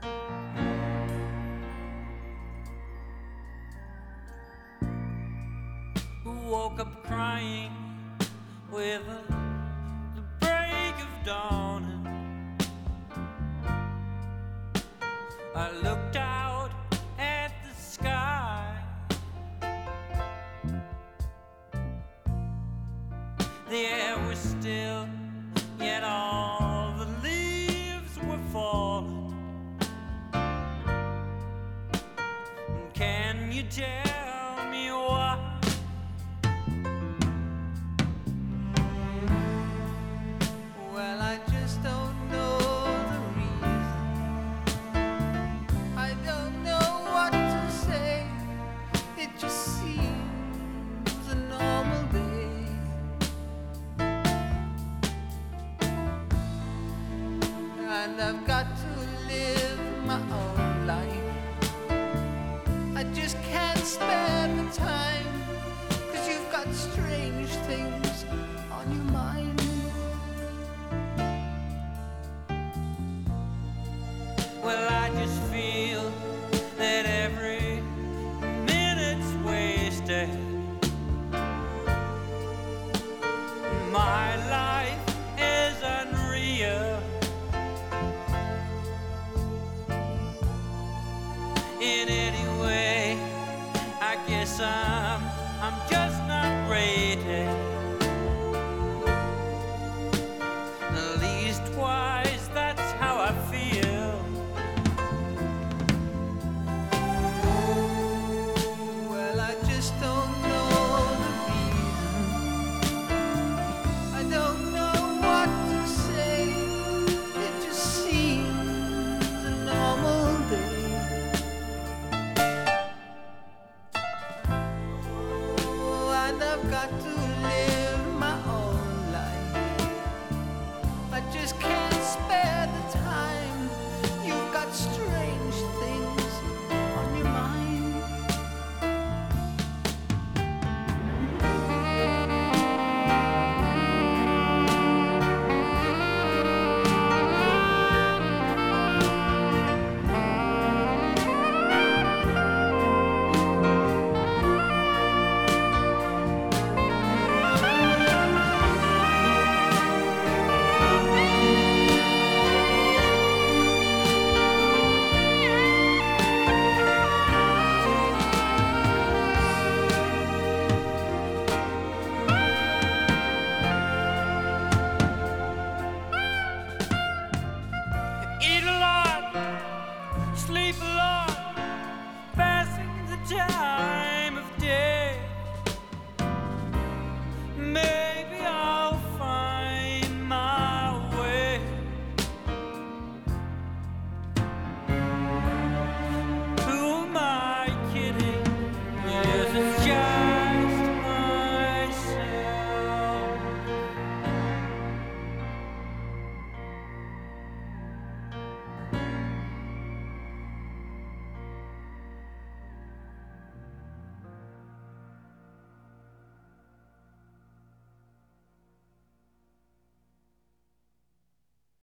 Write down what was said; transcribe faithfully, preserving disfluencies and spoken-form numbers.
Woke up crying with a, the break of dawn. I looked out at the sky. The air was still, yet all the leaves were falling. Can you tell me why? Well, I just don't know the reason. I don't know what to say. It just seems a normal day. And I've got to live my own life. I just can't spare the time, 'cause you've got strange things on your mind. Well, I just feel that every minute's wasted. My life is unreal. In any way, I guess I'm